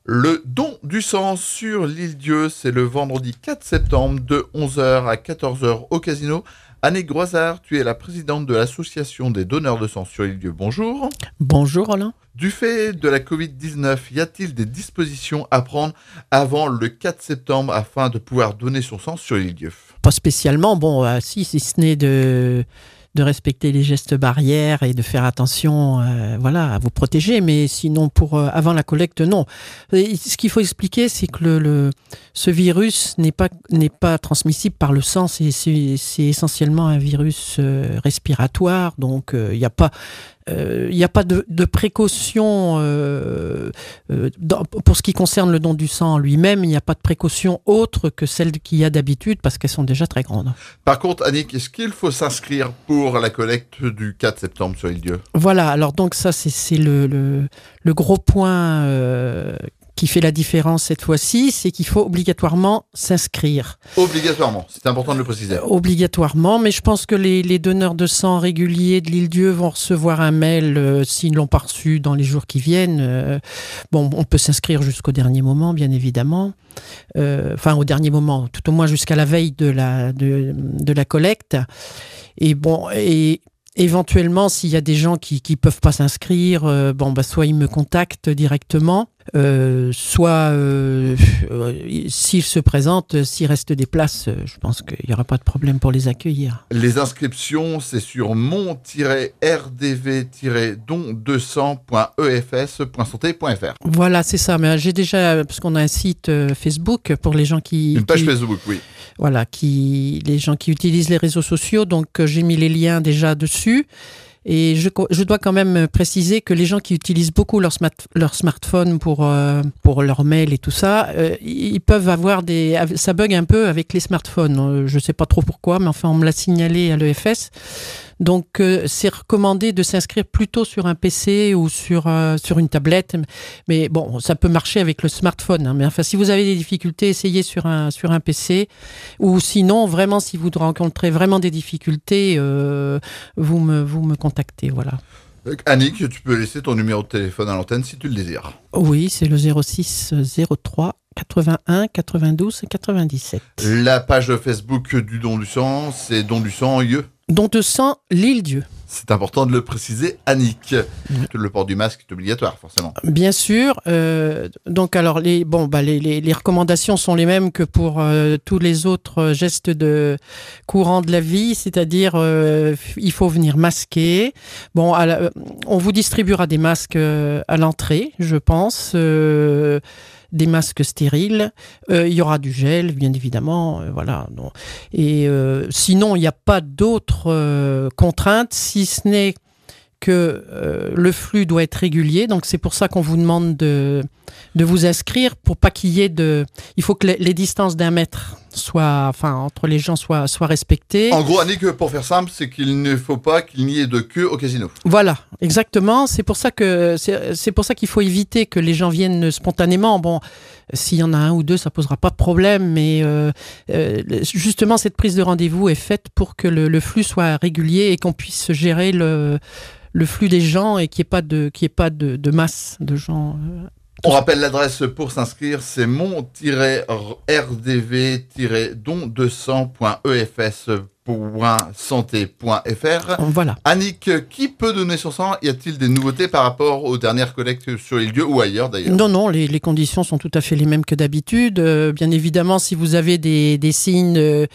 Le don du sang sur l'Île-Dieu, c'est le vendredi 4 septembre de 11h à 14h au casino. Annick Groisard, tu es la présidente de l'association des donneurs de sang sur l'Île-Dieu. Bonjour. Bonjour Roland. Du fait de la Covid-19, y a-t-il des dispositions à prendre avant le 4 septembre afin de pouvoir donner son sang sur l'Île-Dieu ? Pas spécialement, si ce n'est de respecter les gestes barrières et de faire attention à vous protéger, mais sinon avant la collecte, non. Et ce qu'il faut expliquer, c'est que ce virus n'est pas transmissible par le sang, c'est essentiellement un virus respiratoire, donc il n'y a pas de précaution pour ce qui concerne le don du sang lui-même. Il n'y a pas de précaution autre que celle qu'il y a d'habitude parce qu'elles sont déjà très grandes. Par contre, Annick, est-ce qu'il faut s'inscrire pour la collecte du 4 septembre sur l'Île-Dieu ? Voilà, alors donc ça c'est le gros point qui fait la différence cette fois-ci, c'est qu'il faut obligatoirement s'inscrire. Obligatoirement, c'est important de le préciser. Obligatoirement, mais je pense que les donneurs de sang réguliers de l'Île-Dieu vont recevoir un mail s'ils ne l'ont pas reçu dans les jours qui viennent. On peut s'inscrire jusqu'au dernier moment, bien évidemment. Au dernier moment, tout au moins jusqu'à la veille de la collecte. Et éventuellement, s'il y a des gens qui peuvent pas s'inscrire, soit ils me contactent directement, soit s'ils se présentent, s'il reste des places, je pense qu'il y aura pas de problème pour les accueillir. Les inscriptions, c'est sur mon-rdv-don200.efs.santé.fr. Voilà, c'est ça. Mais j'ai déjà, parce qu'on a un site Facebook pour les gens qui... Une page Facebook, oui. Voilà, les gens qui utilisent les réseaux sociaux, donc j'ai mis les liens déjà dessus. Et je dois quand même préciser que les gens qui utilisent beaucoup leur smartphone pour leur mail et tout ça, ils peuvent avoir ça bug un peu avec les smartphones. Je sais pas trop pourquoi, mais enfin on me l'a signalé à l'EFS. Donc c'est recommandé de s'inscrire plutôt sur un PC ou sur une tablette. Mais bon, ça peut marcher avec le smartphone. Hein. Mais enfin, si vous avez des difficultés, essayez sur un PC. Ou sinon, vraiment, si vous rencontrez vraiment des difficultés, vous me contactez. Voilà. Annick, tu peux laisser ton numéro de téléphone à l'antenne si tu le désires. Oui, c'est le 06 03 81 92 97. La page Facebook du don du sang, c'est don du sang IE. Don de sang, l'Île-Dieu. C'est important de le préciser, Annick. Le port du masque est obligatoire, forcément. Bien sûr. Donc, alors, les recommandations sont les mêmes que pour tous les autres gestes courants de la vie, c'est-à-dire il faut venir masquer. Bon, on vous distribuera des masques à l'entrée, je pense. Des masques stériles, il y aura du gel, bien évidemment, voilà. Non. Et sinon, il n'y a pas d'autres contraintes, si ce n'est que le flux doit être régulier. Donc, c'est pour ça qu'on vous demande de vous inscrire pour pas qu'il y ait il faut que les distances d'1 mètre entre les gens soient respectées. En gros, Annick, pour faire simple, c'est qu'il ne faut pas qu'il n'y ait de queue au casino. Voilà, exactement. C'est pour ça qu'il faut éviter que les gens viennent spontanément. Bon, s'il y en a 1 ou 2, ça posera pas de problème, mais justement, cette prise de rendez-vous est faite pour que le flux soit régulier et qu'on puisse gérer le flux des gens et qu'il n'y ait pas de masse de gens. On rappelle l'adresse pour s'inscrire, c'est mon-rdv-don200.efs.santé.fr. Voilà. Annick, qui peut donner son sang ? Y a-t-il des nouveautés par rapport aux dernières collectes sur l'Île-Dieu ou ailleurs d'ailleurs ? Non, les conditions sont tout à fait les mêmes que d'habitude. Bien évidemment, si vous avez des signes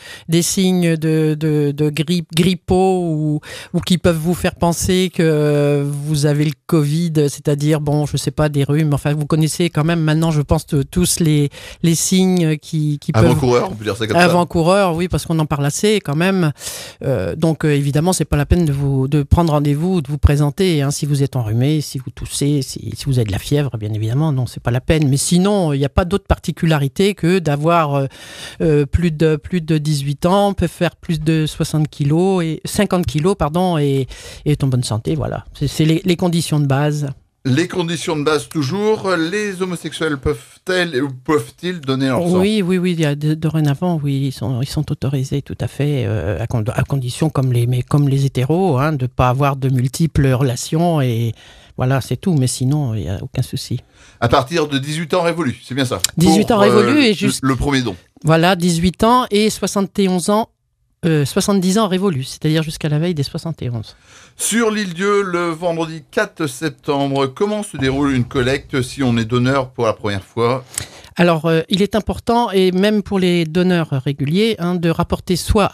de grippaux ou qui peuvent vous faire penser que vous avez le Covid, c'est-à-dire, je sais pas, des rhumes, enfin, vous connaissez quand même maintenant, je pense, tous les signes qui peuvent... Avant-coureurs, on peut dire ça comme ça. Avant-coureurs, oui, parce qu'on en parle assez quand même. Donc évidemment, c'est pas la peine de prendre rendez-vous, de vous présenter. Hein, si vous êtes enrhumé, si vous toussez, si vous avez de la fièvre, bien évidemment, non, c'est pas la peine. Mais sinon, il n'y a pas d'autre particularité que d'avoir plus de 18 ans, peut faire plus de 50 kilos et être en bonne santé. Voilà, c'est les conditions de base. Les conditions de base toujours, les homosexuels peuvent-ils donner leur sang? Oui, il y a dorénavant, oui, ils sont autorisés tout à fait, à condition, comme les hétéros, de ne pas avoir de multiples relations, et voilà, c'est tout, mais sinon, il n'y a aucun souci. À partir de 18 ans révolus, c'est bien ça? 18 ans révolus et juste... Le premier don. Voilà, 18 ans et 71 ans. 70 ans révolus, c'est-à-dire jusqu'à la veille des 71. Sur l'île-Dieu, le vendredi 4 septembre, comment se déroule une collecte si on est donneur pour la première fois? Alors, il est important, et même pour les donneurs réguliers, de rapporter soit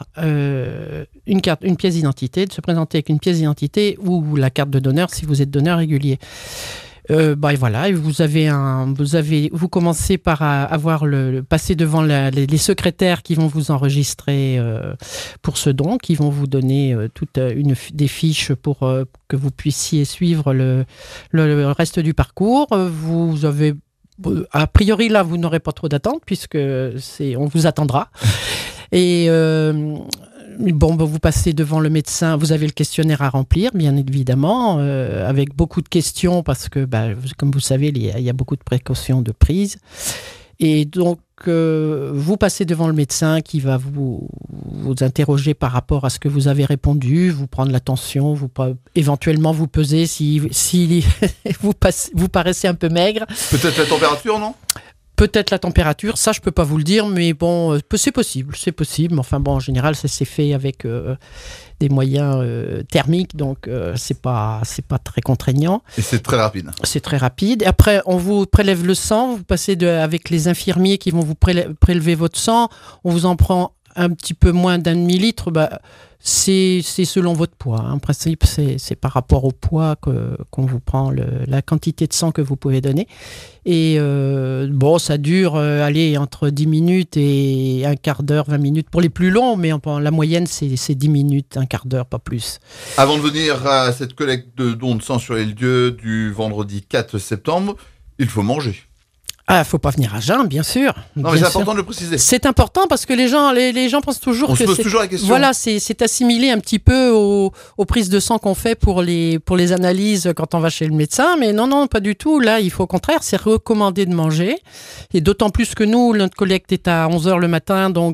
une pièce d'identité, de se présenter avec une pièce d'identité ou la carte de donneur si vous êtes donneur régulier. Et voilà, vous commencez par avoir passer devant les secrétaires qui vont vous enregistrer pour ce don, qui vont vous donner des fiches pour que vous puissiez suivre le reste du parcours. Vous avez a priori là, vous n'aurez pas trop d'attente puisque on vous attendra. Et vous passez devant le médecin, vous avez le questionnaire à remplir, bien évidemment, avec beaucoup de questions parce que, comme vous savez, il y a beaucoup de précautions de prise. Et donc, vous passez devant le médecin qui va vous interroger par rapport à ce que vous avez répondu, vous prendre la tension, éventuellement vous peser si vous paraissez un peu maigre. Peut-être la température, non ? Peut-être la température, ça je peux pas vous le dire, mais bon, c'est possible. Enfin bon, en général, ça s'est fait avec des moyens thermiques, donc c'est pas très contraignant. Et c'est très rapide. C'est très rapide. Et après, on vous prélève le sang, vous passez avec les infirmiers qui vont vous prélever votre sang, on vous en prend un petit peu moins d'un demi-litre, c'est selon votre poids. En principe, c'est par rapport au poids qu'on vous prend la quantité de sang que vous pouvez donner. Et ça dure entre 10 minutes et un quart d'heure, 20 minutes pour les plus longs, mais la moyenne, c'est 10 minutes, un quart d'heure, pas plus. Avant de venir à cette collecte de dons de sang sur l'île-Dieu du vendredi 4 septembre, il faut manger. Ah, faut pas venir à jeun, bien sûr. Non, mais c'est important de le préciser. C'est important parce que les gens pensent toujours On se pose toujours la question. Voilà, c'est assimilé un petit peu aux prises de sang qu'on fait pour les analyses quand on va chez le médecin. Mais non, pas du tout. Là, il faut au contraire, c'est recommandé de manger. Et d'autant plus que nous, notre collecte est à 11h le matin. Donc,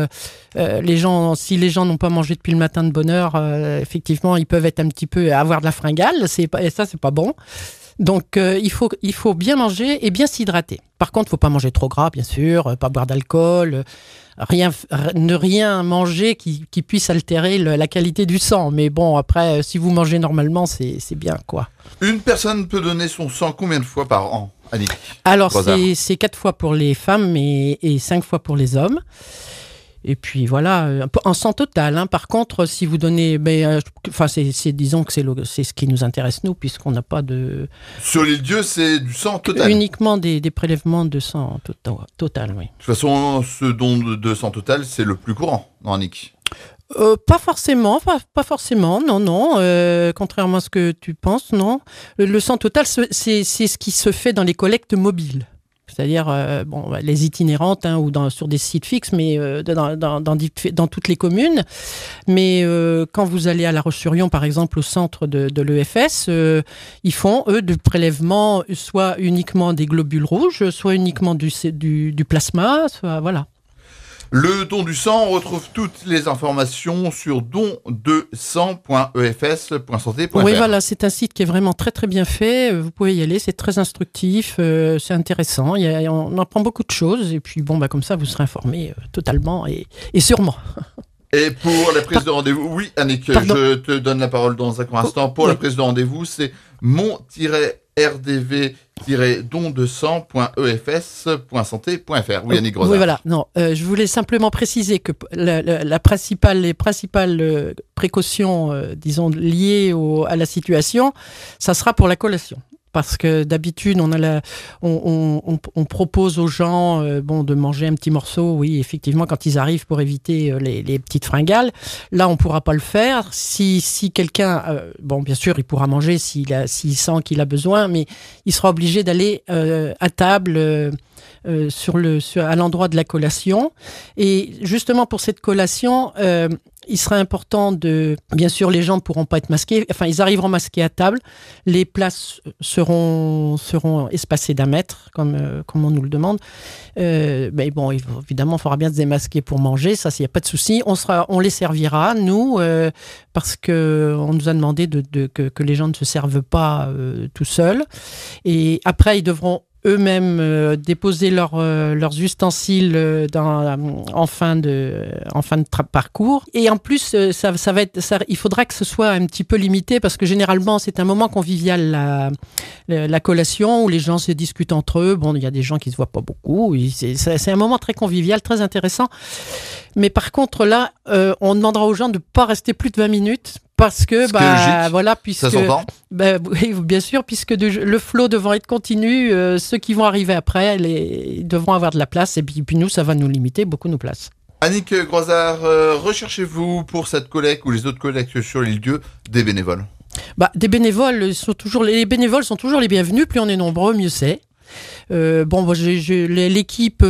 si les gens n'ont pas mangé depuis le matin de bonne heure, effectivement, ils peuvent être un petit peu avoir de la fringale. Et ça, c'est pas bon. Donc, il faut bien manger et bien s'hydrater. Par contre, il ne faut pas manger trop gras, bien sûr, pas boire d'alcool, ne rien manger qui puisse altérer la qualité du sang. Mais bon, après, si vous mangez normalement, c'est bien, quoi. Une personne peut donner son sang combien de fois par an, Annick? Alors, c'est 4 fois pour les femmes et 5 fois pour les hommes. Et puis voilà, en sang total. Par contre, si vous donnez, disons que c'est ce qui nous intéresse nous, puisqu'on n'a pas de. Sur l'île-Dieu, c'est du sang total. Uniquement des prélèvements de sang total, oui. De toute façon, ce don de sang total, c'est le plus courant, non, Annick? Pas forcément, non. Contrairement à ce que tu penses, non. Le sang total, c'est ce qui se fait dans les collectes mobiles. C'est-à-dire les itinérantes ou sur des sites fixes, mais dans toutes les communes. Mais quand vous allez à La Roche-sur-Yon, par exemple, au centre de l'EFS, ils font, eux, du prélèvement, soit uniquement des globules rouges, soit uniquement du plasma, soit voilà. Le don du sang, on retrouve toutes les informations sur don2sang.efs.santé.fr. Oui, voilà, c'est un site qui est vraiment très très bien fait. Vous pouvez y aller, c'est très instructif, c'est intéressant. On apprend beaucoup de choses et puis comme ça vous serez informé totalement et sûrement. Et pour la prise de rendez-vous, oui, Annick, je te donne la parole dans un court instant. Pour la prise de rendez-vous, c'est mon-rdv-don2sang.efs.santé.fr. Oui, Annick Grosard. Oui, voilà. Non, je voulais simplement préciser que les principales précautions, disons, liées à la situation, ça sera pour la collation. Parce que d'habitude, on propose aux gens de manger un petit morceau, oui, effectivement, quand ils arrivent pour éviter les petites fringales. Là, on ne pourra pas le faire. Si quelqu'un, bien sûr, il pourra manger s'il sent qu'il a besoin, mais il sera obligé d'aller à table à l'endroit de la collation. Et justement pour cette collation, il serait important bien sûr, les gens ne pourront pas être masqués. Enfin, ils arriveront masqués à table. Les places seront espacées d'1 mètre, comme on nous le demande. Mais bon, évidemment, il faudra bien se démasquer pour manger. Ça, il n'y a pas de souci. On les servira, nous, parce que on nous a demandé que les gens ne se servent pas tout seuls. Et après, ils devront eux-mêmes déposer leurs ustensiles en fin de parcours. Et en plus, il faudra que ce soit un petit peu limité parce que généralement, c'est un moment convivial, la collation, où les gens se discutent entre eux. Bon, il y a des gens qui ne se voient pas beaucoup. C'est un moment très convivial, très intéressant. Mais par contre, là, on demandera aux gens de ne pas rester plus de 20 minutes. Parce que, puisque ça s'entend. Oui, bien sûr, puisque le flot devant être continu, ceux qui vont arriver après, ils devront avoir de la place, et puis nous, ça va nous limiter beaucoup nos places. Annick Groisard, recherchez-vous pour cette collecte ou les autres collectes sur l'île-Dieu des bénévoles? Les bénévoles sont toujours les bienvenus. Plus on est nombreux, mieux c'est. J'ai l'équipe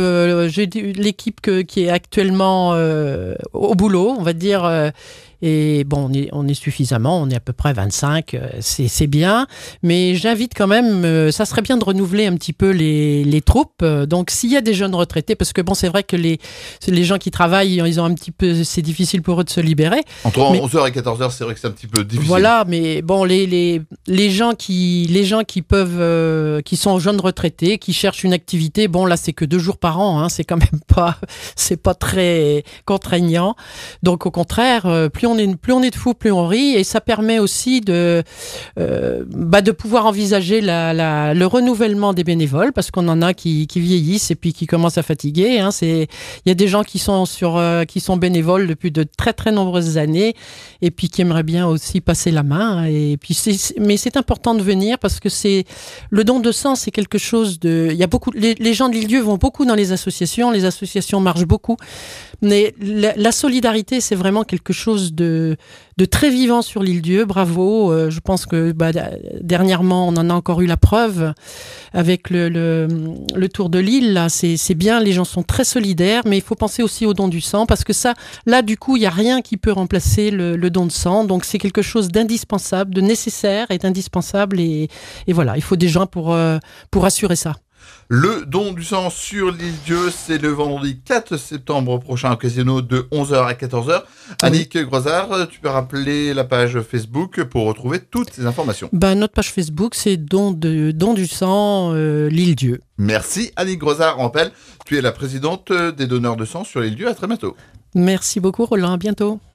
qui est actuellement au boulot, on va dire. Et bon, on est suffisamment, on est à peu près 25, c'est bien. Mais j'invite quand même, ça serait bien de renouveler un petit peu les troupes. Donc, s'il y a des jeunes retraités, parce que bon, c'est vrai que les gens qui travaillent, ils ont un petit peu, c'est difficile pour eux de se libérer. Entre 11h et 14h, c'est vrai que c'est un petit peu difficile. Voilà, mais bon, les gens qui peuvent, qui sont jeunes retraités, qui cherchent une activité, bon, là, c'est que 2 jours par an, hein, c'est quand même pas très contraignant. Donc, au contraire, plus on est de fous, plus on rit, et ça permet aussi de pouvoir envisager le renouvellement des bénévoles, parce qu'on en a qui vieillissent et puis qui commencent à fatiguer. Hein. Il y a des gens qui sont bénévoles depuis de très très nombreuses années et puis qui aimeraient bien aussi passer la main. Et puis mais c'est important de venir parce que le don de sang, c'est quelque chose il y a beaucoup, les gens de l'île-Dieu vont beaucoup dans les associations marchent beaucoup, mais la solidarité, c'est vraiment quelque chose de très vivant sur l'île-Dieu. Bravo. Je pense que dernièrement, on en a encore eu la preuve avec le tour de l'île. Là, c'est bien, les gens sont très solidaires, mais il faut penser aussi au don du sang parce que ça, là, du coup, il n'y a rien qui peut remplacer le don de sang. Donc, c'est quelque chose d'indispensable, de nécessaire et d'indispensable. Et voilà, il faut des gens pour assurer ça. Le don du sang sur l'île-Dieu, c'est le vendredi 4 septembre prochain au Casino de 11h à 14h. Annick Groisard, tu peux rappeler la page Facebook pour retrouver toutes ces informations. Notre page Facebook, c'est don du sang l'île-Dieu. Merci Annick Groisard. On rappelle, tu es la présidente des donneurs de sang sur l'île-Dieu. À très bientôt. Merci beaucoup Roland, à bientôt.